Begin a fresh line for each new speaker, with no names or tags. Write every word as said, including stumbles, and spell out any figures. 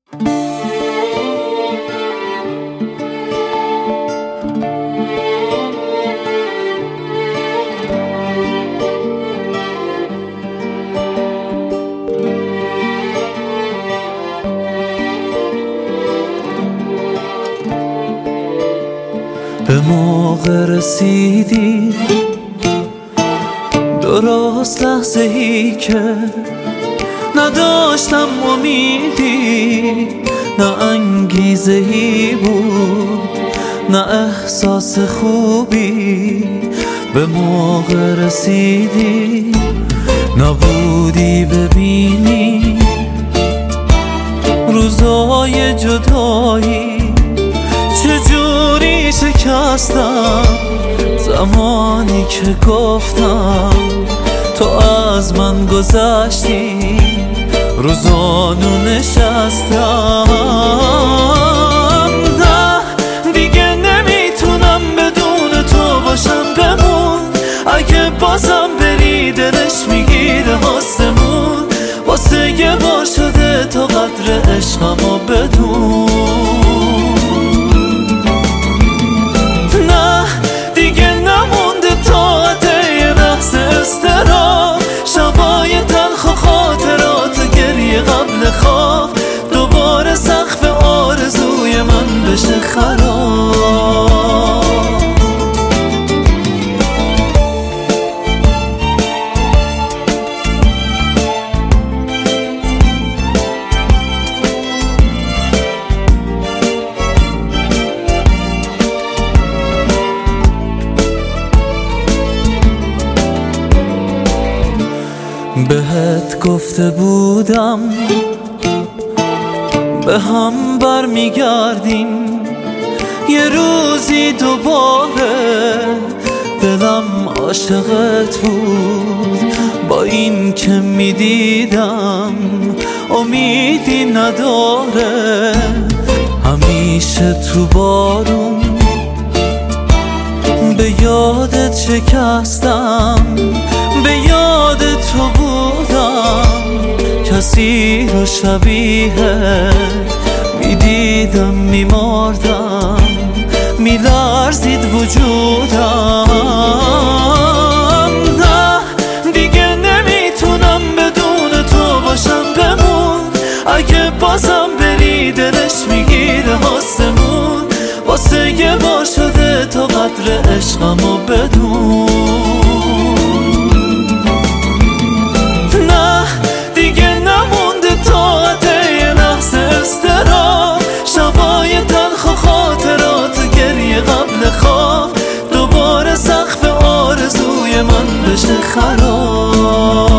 به موقع رسیدی، درست لحظه ای که نداشتم امیدی، نه انگیزه ای بود نه احساس خوبی. به موقع رسیدی، نبودی ببینی روزای جدایی چجوری شکستم. زمانی که گفتم تو از من گذشتی، روزانو نشستم. نه دیگه نمیتونم بدون تو باشم، بمون. اگه بازم بری دلش میگیره آسمون. واسه یه بار شده تو قدر عشقمو بدون. شبای تلخ و خاطرات و گریه قبل خواب، دوباره سقف آرزوی من بشه خراب. بهت گفته بودم به هم برمیگردیم یه روزی دوباره. دلم عاشقت بود با این که میدیدم امیدی نداره. همیشه تو بارون به یادت شکستم، به یاد تو بودم. کسی رو شبیهت میدیدم میمردم، میلرزید وجودم. نه دیگه نمیتونم بدون تو باشم، بمون. اگه بازم بری دلش میگیره آسمون. واسه یه بار شده تو قدر عشقمو بدون. نه دیگه نمونده طاقت یه لحظه اضطراب. شبای تلخ و خاطرات و گریه قبل خواب، دوباره سقف آرزوی من بشه خراب.